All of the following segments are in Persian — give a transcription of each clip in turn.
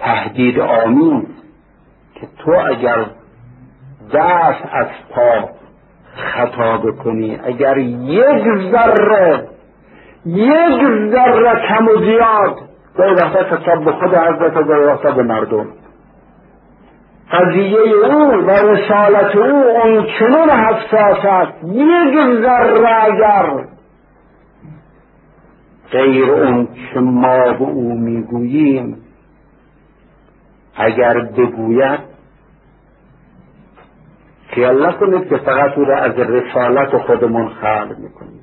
تهدید آمیز که تو اگر دست از پا خطا بکنی، اگر یک ذره کم و زیاد، گاهی وقتا خطاب به خود حضرت، گاهی وقتا به مردم، قضیه او و رسالت او اون چنون حساس است، یک ذره اگر غیر اون که ما به او میگوییم اگر بگوید، خیال نکنید که فقط او را از رسالت خودمون خلق میکنیم.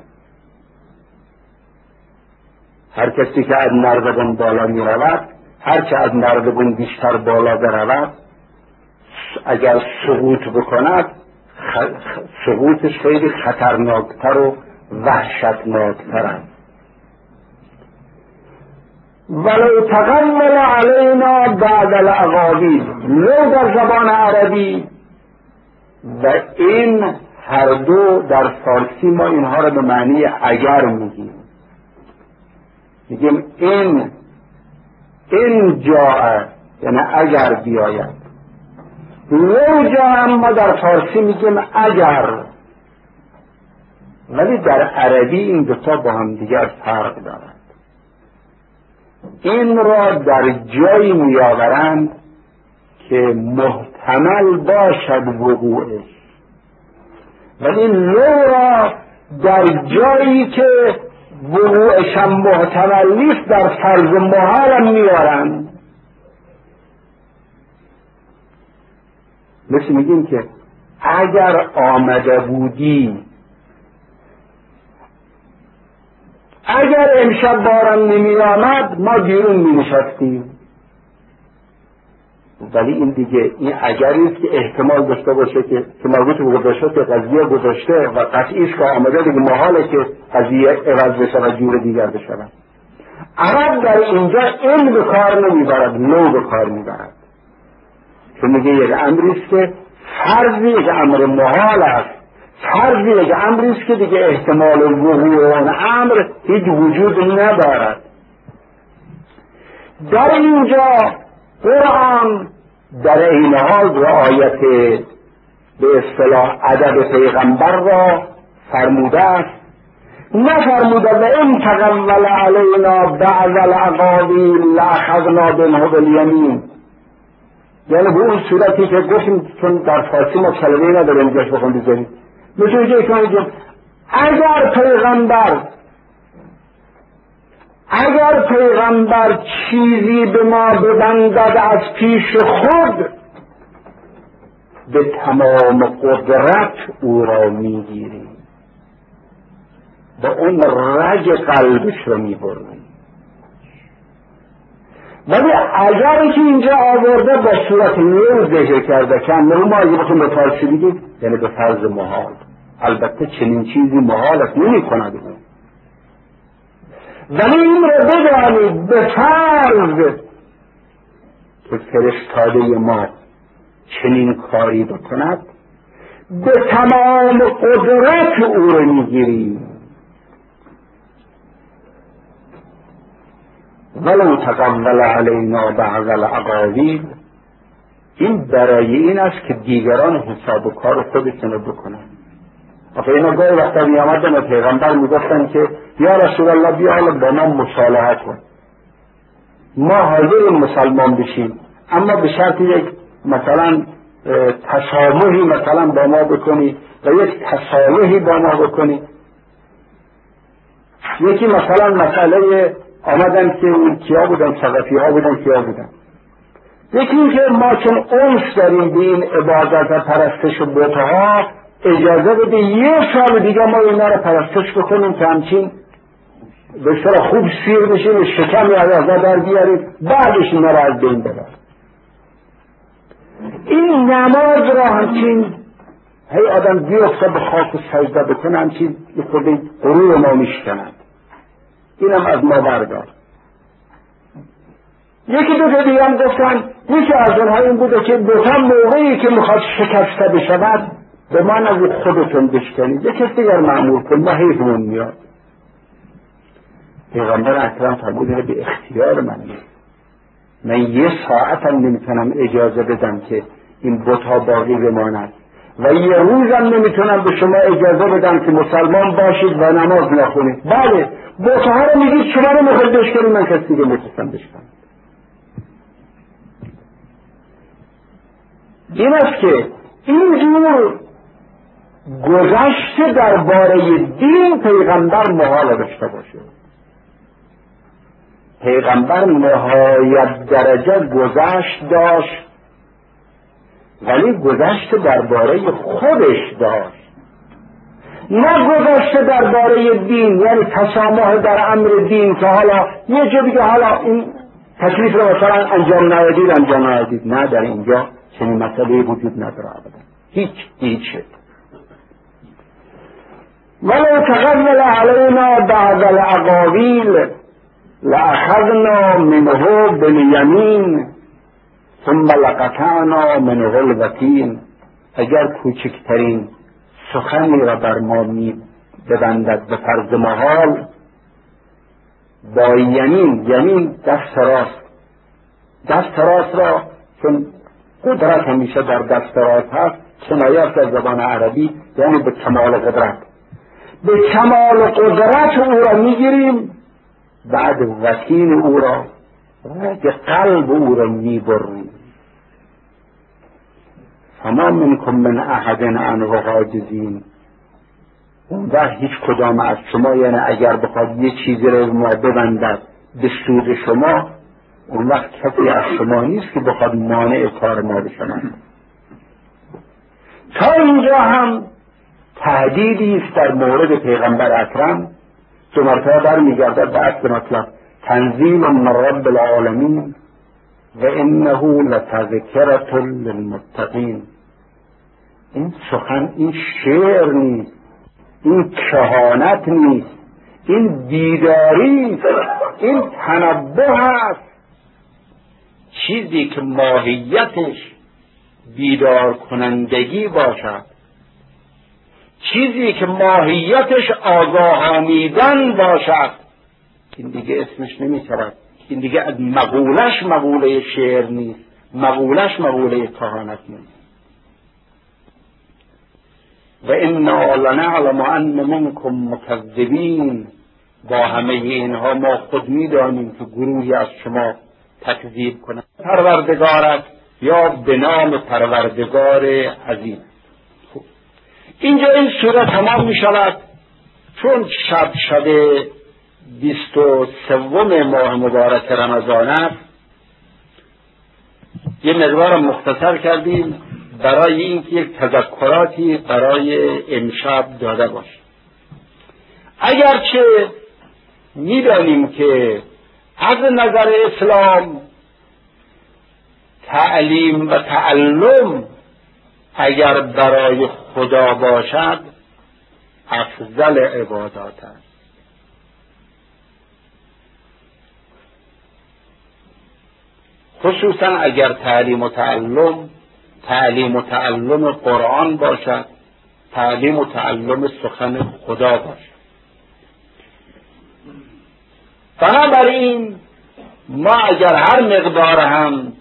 هر کسی که از نردبان بالا میرود، هر که از نردبان بیشتر بالا برود، اگر سقوط بکند سقوطش خیلی خطرناکتر و وحشتناکتر است. ولو تقول علینا بعد الاقاویل، لو در زبان عربی، و این هر دو در فارسی ما اینها را به معنی اگر میگیم این جاء یعنی اگر بیاید، لو جاء ما در فارسی میگیم اگر، ولی در عربی این دوتا با هم دیگر فرق دارند. این را در جایی میآورند که محتمل باشد وقوعش، ولی لو را در جایی که وقوعش هم محتمل نیست در فرض محال هم میارند. مثل میگیم که اگر آمده بودی، اگر امشب باران نمی آمد ما بیرون می نشستیم. ولی این دیگه این اگریست که احتمال داشته باشه که مربوط به گذشته که قضیه گذشته و قطعیش که آمده دیگه محاله که قضیه عوض بشه و جور دیگر بشه. عرب در اینجا این به کار نمیبرد، لو به کار میبرد، که میگه یک امریست که فرضی یک امر محال است، فرضی یک امریست که دیگه احتمال وقوع اون امر هیچ وجود ندارد. در اینجا قرآن در این حال رعایت به اصطلاح ادب پیغمبر را فرموده است، نفرموده و ان تقول علینا بعض الاقاویل لاخذنا منه بالیمین، یعنی به اون صورتی که گفتیم، چون در فارسی ما کلمه‌ای نداریم اینجاش بخون بذاریم، میتونید که میگیم اگر پیغمبر چیزی به ما ببندد از پیش خود، به تمام قدرت او را میگیریم، با اون رگ قلبش را میبریم. ولی اگر که اینجا آورده با صورت لو ذکر کرده که لو ما اگه بخون به فارسی بگیم یعنی به فرض محال، البته چنین چیزی محال است نمی کند اون، ولی این را بدانید به فرض که فرستاده ما چنین کاری بکند، به تمام قدرت او را میگیریم. ولو تقول علینا بعض الاقاویل، این برای این است که دیگران حساب و کار خودشون رو بکنن. آخه اینا گاهی وقتا می آمدن و پیغمبر می گفتن که یا رسول الله بیا حالا با ما مصالحه کن، ما حاضریم مسلمان بشیم، اما به شرط یک مثلا تسامحی مثلا با ما بکنی و یک تصالحی با ما بکنی. یکی مثلا مسئله آمدن که کیا بودن، ثقفی ها بودن، کیا بودن، یکی این که ما چون انس داریم به این عبادت و پرستش و بتها، اجازه بده یه سال دیگه ما اینا رو پرستش بکنیم که همچین به اصطلاح خوب سیر بشیم و شکمی از در بیاریم، بعدش اینا رو از بین ببر. این نماز را همچین هی آدم بیفته به خاک و سجده بکنه، همچین یه خورده غرور ما میشکنند، اینم از ما بردار. یکی دو دیگه هم گفتن یکی از اونها این بوده که دوتا موقعی که میخواد شکسته بشود به من از خودتون بشکنید، یکی دیگر معمول کن، ما حیفمون میاد. پیغمبر اکرم فرموده به اختیار من نیست، من یه ساعت هم نمیتونم اجازه بدم که این بت‌ها باقی بماند و یه روزم نمیتونم به شما اجازه بدم که مسلمان باشید و نماز نخونید. بله، بت‌ها رو میگید شما رو میخواید بشکنید، من کسی دیگه میتونم بشکنم. این است که اینجور گذشته درباره دین پیغمبر محال داشته باشه. پیغمبر نهایت درجه گذشت داشت، ولی گذشته درباره خودش داشت، نه گذشته درباره دین، یعنی تسامح در امر دین که حالا یه جا دیگه حالا این تکلیف رو مثلا انجام ندادید. نه، در اینجا چنین مسئله وجود نداره ابدا، هیچ. ولو تقبل علینا بعض الاقاویل لأخذنا منه بالیمین ثم لقطعنا منه الوتین. اگر کوچکترین سخنی را بر ما ببندد به فرض محال، با یمین دست راست را، چون قدرت همیشه در دست راست هست، کنایه است از زبان عربی، یعنی به کمال قدرت، به کمال قدرت او را میگیریم، بعد وتین او را، که قلب او را میبریم. فما منکم من احد عنه حاجزین. اون وقت هیچ کدام از شما، یعنی اگر بخواد یه چیزی رو ما ببندد به سود شما، اون وقت کسی از شما نیست که بخواد مانع کار ما بشوند. تا اینجا هم تهدیدی است در مورد پیغمبر اکرم. دو مرتبه برمیگردد به اصل مطلب: تنزیل من رب العالمین و انه لتذکرة للمتقین. این سخن، این شعر نیست، این کهانت نیست، این بیداری است، این تنبه است. چیزی که ماهیتش بیدار کنندگی باشد، چیزی که ماهیتش آگاهانیدن باشد، این دیگه اسمش نمی‌شود. این دیگه از مقولش شعر نیست، مقولش کهانت نیست. و انا لنعلم ان منکم مکذبین. با همه اینها ما خود می‌دانیم که گروهی از شما تکذیب کنند. پروردگارت یا به نام پروردگار عظیم. اینجا این سوره تمام می شود. چون شب 23 ماه مبارک رمضان است، یه مقدار مختصر کردیم برای اینکه یک تذکراتی برای امشب داده باشه. اگرچه می‌دانیم که از نظر اسلام تعلیم و تعلم اگر برای خدا باشد افضل عبادات است. خصوصا اگر تعلیم و تعلم قرآن باشد، تعلیم و تعلم سخن خدا باشد. بنابراین ما اگر هر مقدار هم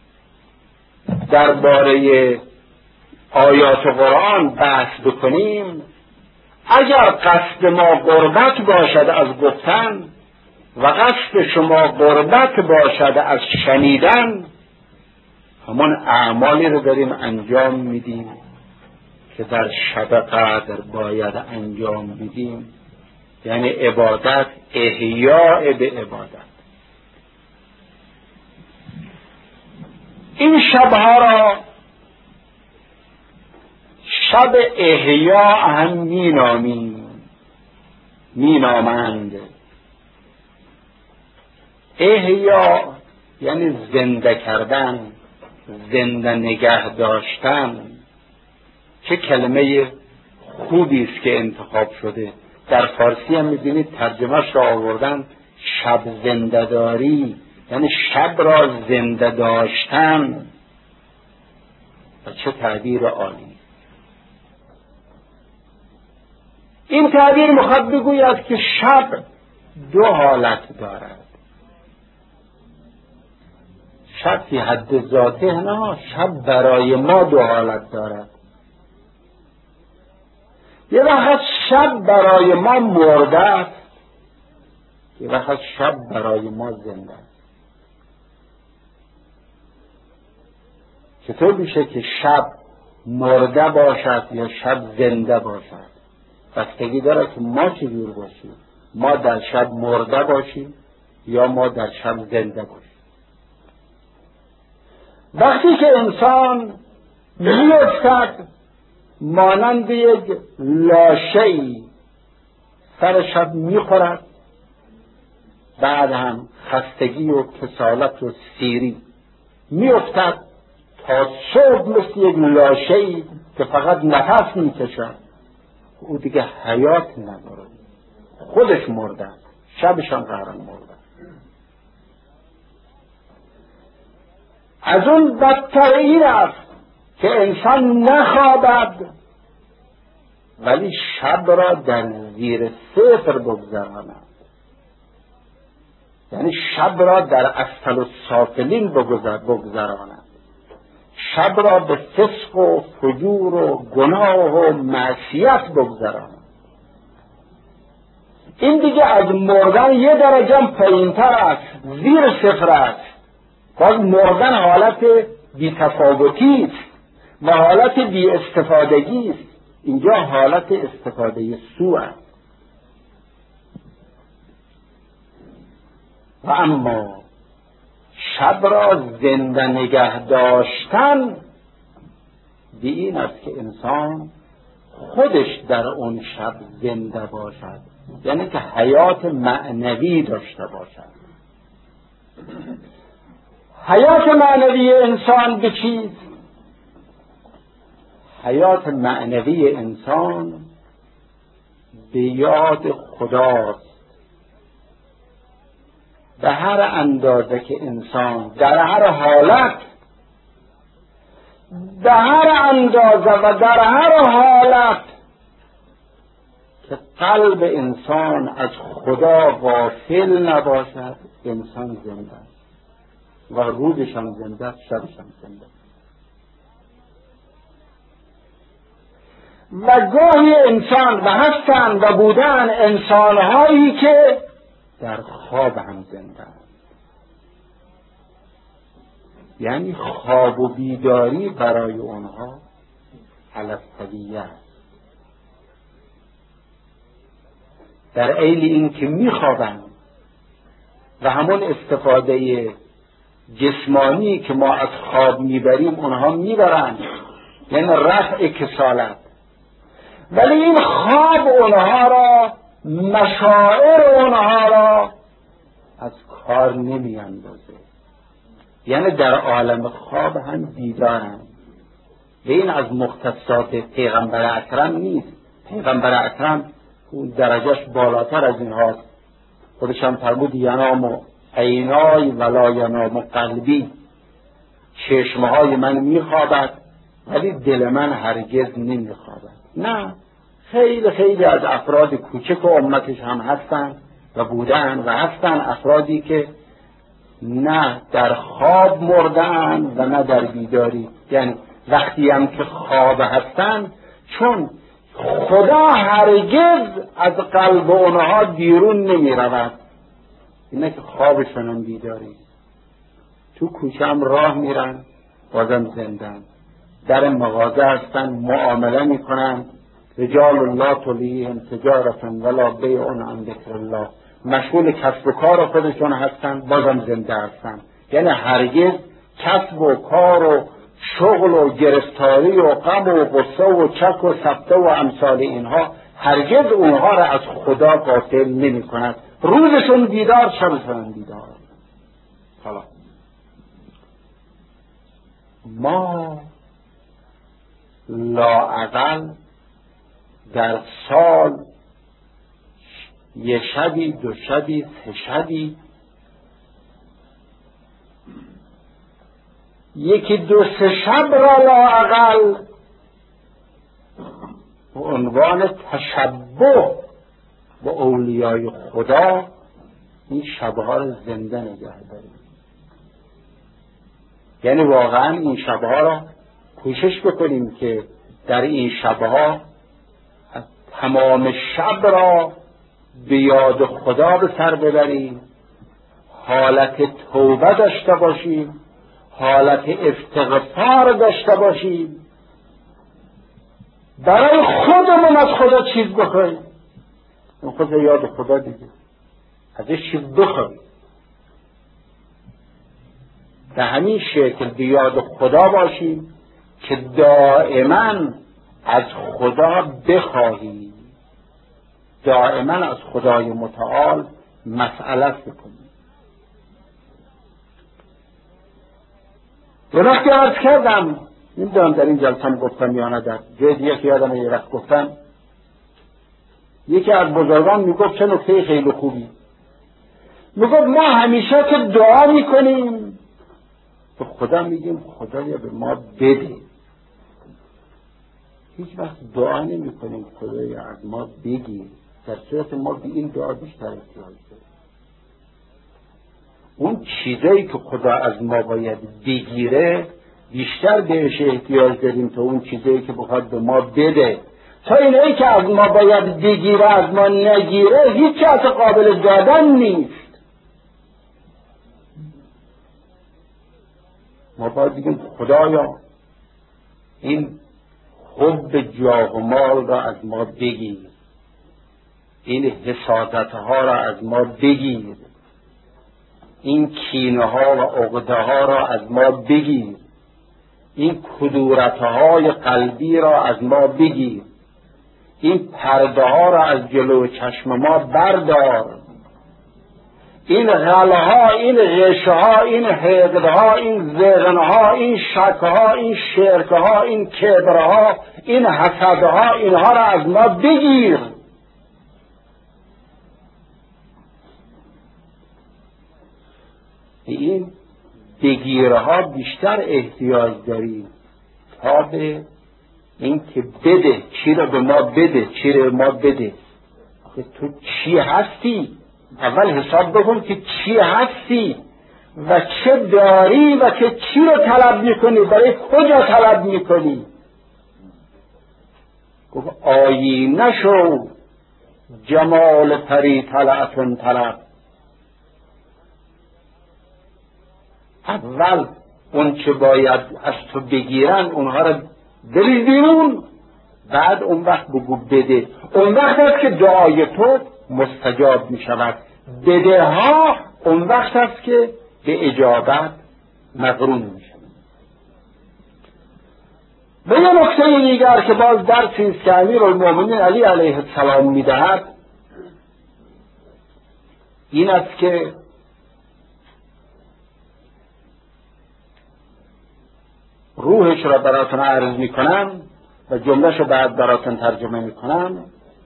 درباره آیات قرآن بحث بکنیم، اگر قصد ما قربت باشد از گفتن و قصد شما قربت باشد از شنیدن، همان اعمالی رو داریم انجام میدیم که در شب قدر باید انجام میدیم، یعنی عبادت، احیاء به عبادت. این شبها را شب احیاء هم مینامند. احیاء یعنی زنده کردن، زنده نگه داشتن. چه کلمه خوبی است که انتخاب شده. در فارسی هم می‌بینید ترجمهش را آوردن شب زنده داری، یعنی شب را زنده داشتن. و چه تعبیر عالی! این تعبیر می‌خواد بگوید که شب دو حالت دارد. شب فی حد ذاته نه، شب برای ما دو حالت دارد. یه وقت شب برای ما مرده است، یه وقت شب برای ما زنده است. چطور میشه که شب مرده باشد یا شب زنده باشد؟ بستگی داره که ما چجور باشیم، ما در شب مرده باشیم یا ما در شب زنده باشیم. وقتی که انسان میافتد مانند یک لاشه‌ای سر شب میخورد، بعد هم خستگی و کسالت و سیری میافتد تا صبح مثل یک لاشه‌ای که فقط نفس میکشد، او دیگه حیات نداره، خودش مرده، شبش هم قهرن مرده. از اون بدتر این است که انسان نخوابد ولی شب را در زیر صفر بگذراند، یعنی شب را در اسفل السافلین بگذراند، شب را به فسق و فجور و گناه و معصیت بگذراند. این دیگه از مردن یه درجه پایین‌تر است، زیر صفر است. باز مردن حالت بی‌تفاوتی است و حالت بی استفادگی است، اینجا حالت استفاده سوء است. و اما شب را زنده نگه داشتن به این است که انسان خودش در اون شب زنده باشد، یعنی که حیات معنوی داشته باشد. حیات معنوی انسان به چیست؟ حیات معنوی انسان به یاد خداست. به هر اندازه که انسان در هر حالت، به هر اندازه و در هر حالت که قلب انسان از خدا غافل نباشد، انسان زنده است و روزش هم زنده است، شبش هم زنده است. و گاهی انسان و هستند و بودن انسانهایی که در خواب هم زنده است، یعنی خواب و بیداری برای اونها علف‌طبیعه است. در عین این که میخوابند و همون استفاده جسمانی که ما از خواب میبریم اونها میبرند، یعنی رفع کسالت، ولی این خواب اونها را، مشاعر اونها را از کار نمی اندازه، یعنی در عالم خواب هم بیدارند. و این از مختصات پیغمبر اکرم نیست. پیغمبر اکرم درجهش بالاتر از این هاست. خودش هم فرمود ینام عینای ولا ینام قلبی، چشمهای من میخوابد ولی دل من هرگز نمیخوابد. نه، خیلی خیلی از افراد کوچک و امتش هم هستند و بودن و هستند افرادی که نه در خواب مردن و نه در بیداری، یعنی وقتی هم که خواب هستند چون خدا هرگز از قلب اونها بیرون نمی رود، اینه که خوابشون هم بیداری. تو کوچه هم راه میرن بازم زندن، در مغازه هستن معامله میکنن، رجال الله تلیهم تجارة ولا بیع عن ذکر الله، مشغول کسب و کار خودشون هستن بازم زنده هستن. یعنی هرگز کسب و کار و شغل و گرفتاری و غم و غصه و چک و سبته و امثال اینها هرگز اونها را از خدا غافل نمی کند. روزشون بیدار، شبشون بیدار. حالا ما لااقل در سال یه شبی، دو شبی، سه شبی، یکی دو سه شب را لااقل به عنوان تشبه با اولیای خدا این شبها را زنده نگه داریم. یعنی واقعا این شبها را کوشش بکنیم که در این شبها تمام شب را به یاد خدا به سر ببریم، حالت توبه داشته باشیم، حالت استغفار داشته باشیم، برای خودمون از خدا چیز بخوایم. اون خود یاد خدا دیگه، ازش چیز بخوایم. به همین شکل به یاد خدا باشیم که دائما از خدا بخواهیم، دائما از خدای متعال مسئلت بکنیم. وقتی عرض کردم، نمیدونم در این جلسه گفتم یا نه، در جای دیگه که یادم یه وقت گفتم، یکی از بزرگان میگفت چه نکته خیلی خوبی، میگفت ما همیشه که دعا میکنیم به خدا میگیم خدایا به ما بده، هیچ وقت دعا نمی کنیم خدایا از ما بگیر، در صورت ما به این دعا بیشتر احتیاج داریم. اون چیزایی که خدا از ما باید بگیره بیشتر بهش احتیاج داریم تا اون چیزایی که بخواد به ما بده. تا اینایی که از ما باید بگیره از ما نگیره هیچ چیز قابل دادن نیست. ما باید بگیم خدایا این حب جاه و مال را از ما بگیر، این حسادتها را از ما بگیر، این کینه ها و عقده ها را از ما بگیر، این کدورتهای قلبی را از ما بگیر، این پرده ها را از جلو چشم ما بردار، این غلها، این غشها، این حقدها، این زغنها، این شکها، این شرکها، این کبرها، این حسدها، اینها را از ما بگیر. این بگیرها بیشتر احتیاج داریم تا به این که بده، چی را به ما بده، چی را به ما بده. تو چی هستی؟ اول حساب بکن که چی هستی و چه داری و که چی رو طلب میکنی، برای کجا طلب میکنی. گفت آیینه شو جمال پری طلعتون طلب. اول اون چه باید از تو بگیرن اونها رو بریز بیرون، بعد اون وقت بگو بده. اون وقت است که دعای تو مستجاب می شود. بده ها اون وقت است که به اجابت مقرون می شود. و یه نکته دیگر که باز درسی است که امیرالمومنین علی علیه السلام می دهد این است که روحش را براتون عرض می کنم و جملهش را بعد براتون ترجمه می کنم.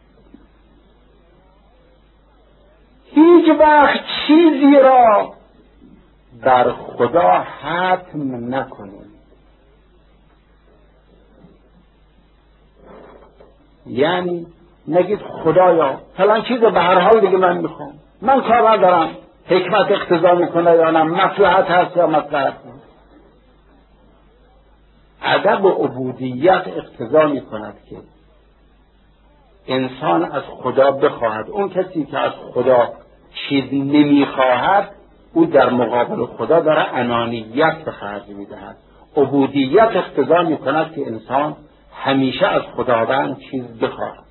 هیچ وقت چیزی را در خدا حتم نکنید. یعنی نگید خدایا فلان چیز به هر حال دیگه من میخوام، من کار ندارم حکمت اقتضا میکنه یا نه، مصلحت هست یا مصلحت نیست. ادب و عبودیت اقتضا میکند که انسان از خدا بخواهد. اون کسی که از خدا چیز نمیخواهد او در مقابل خدا داره انانیت به خرج میدهد. عبودیت اقتضا میکند که انسان همیشه از خداوند چیز بخواهد.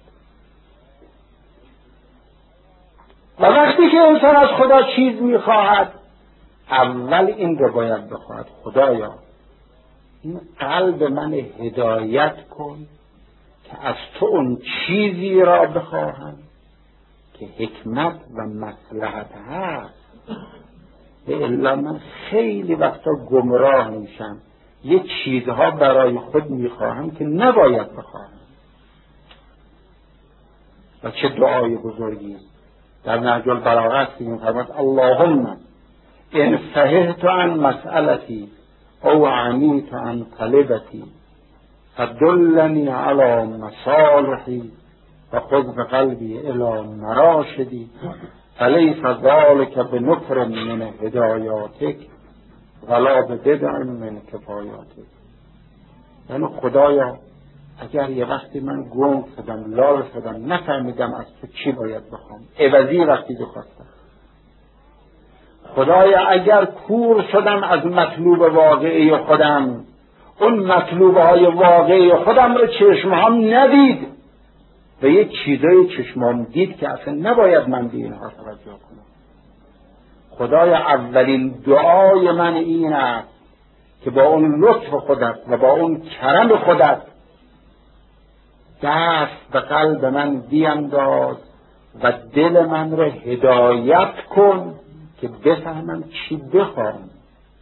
و وقتی که انسان از خدا چیز میخواهد اول این رو باید بخواهد خدایا این قلب من هدایت کن که از تو اون چیزی را بخواهم که حکمت و مصلحت هست. به الا من خیلی وقتا گمراه میشم، یه چیزها برای خود میخواهم که نباید بخواهم. و چه دعای بزرگی در نهج البلاغه می‌فرماید اللهم ان فهمت عن مسئلتی او عمیت عن طلبتی فدلنی علی مصالحی و خذ بقلبی الی مراشدی فلیس ذلک بنفر من هدایاتک ولا به بدع من کفایاته. یعنی خدایا اگر یه وقتی من گنگ شدم، لال شدم، نفهمیدم از تو چی باید بخوام، عوضی وقتی بخواستم. خدایا اگر کور شدم از مطلوب واقعی خودم، اون مطلوبهای واقعی خودم رو چشمهام ندید و یه چیزای چشمام دید که اصلا نباید من به اینها توجه کنم. خدایا اولین دعای من این است که با اون لطف خودت و با اون کرم خودت دست به قلب من بینداز و دل من را هدایت کن که بفهمم چی بخوام،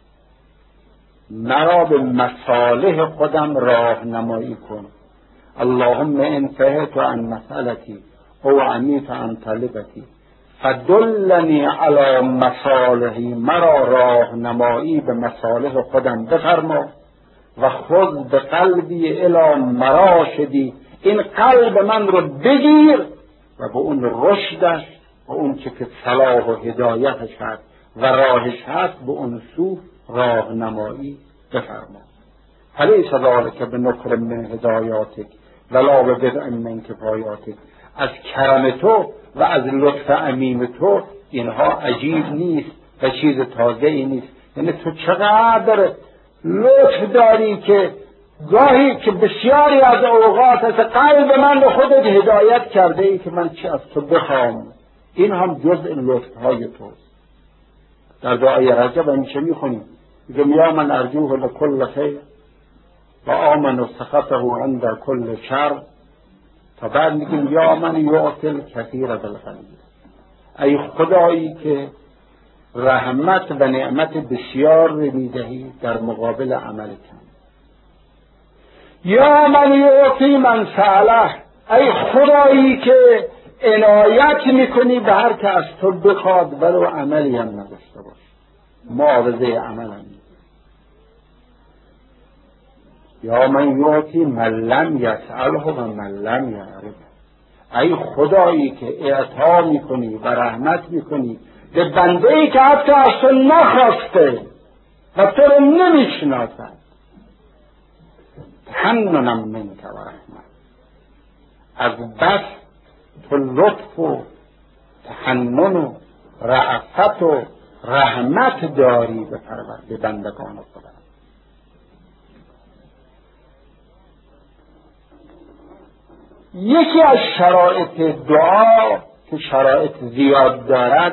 مرا به مصالح خودم راهنمایی کن. اللهم ان فهمت عن مسئلتی او عمیت عن طلبتی فدلنی علی مصالحی، مرا راهنمایی به مصالح خودم بفرما و خود به قلبی الی مراشدی، این قلب من رو بگیر و به اون رشدش و اون چه که صلاح و هدایتش هست و راهش هست به اون سو راهنمایی بفرما. فلیس ذلک بنکر من هدایاتک ولا ببدع من کفایاتک، از کرم تو و از لطف عمیم تو اینها عجیب نیست و چیز تازه ای نیست. یعنی تو چقدر لطف داری که گاهی که بسیاری از اوقات از قلب من به خودت هدایت کرده ای که من چی از تو بخوام. این هم جزء لطفهای توست. در دعای رجب همیشه میخونیم میگم یا من ارجوه لکل خیر و آمن و سخطه عند کل شر، تا بعد میگیم یا من یعطل کثیر بالغیب، ای خدایی که رحمت و نعمت بسیار میدهی در مقابل عمل کم. یا من یعطی من سأله، ای خدایی که عنایت میکنی به هر که از تو بخواد ولو عملی هم نداشته باش، معاوضه عمل هم. یا من یعطی من لم یسأله و من لم یعرف، ای خدایی که اعطا میکنی و رحمت میکنی به بنده ای که حتی از تو نخواسته و تو رو نمیشناسد. تحننم منک و رحمت، از بس تو لطف و تحنن و رأفت و رحمت داری به بندگان خدا. یکی از شرایط دعا که شرایط زیاد دارد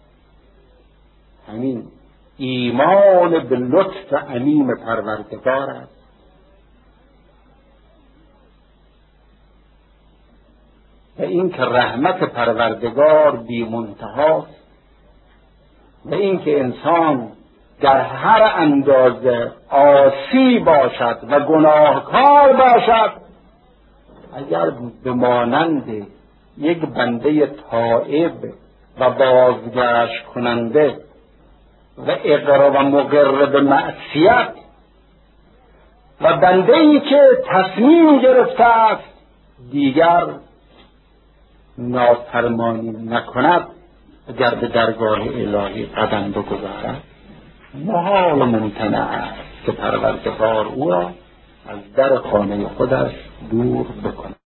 همین ایمان به لطف عمیم پروردگار است و این که رحمت پروردگار بی منتهاست و این که انسان در هر اندازه عاصی باشد و گناهکار باشد، اگر به مانند یک بنده تائب و بازگشت کننده و اقرار و مقر به معصیت و بنده ای که تصمیم گرفته است دیگر نافرمانی نکند، اگر به درگاه الهی قدم بگذارد، محال و ممتنع است که پروردگار او را از در خانه خودش دور بکند.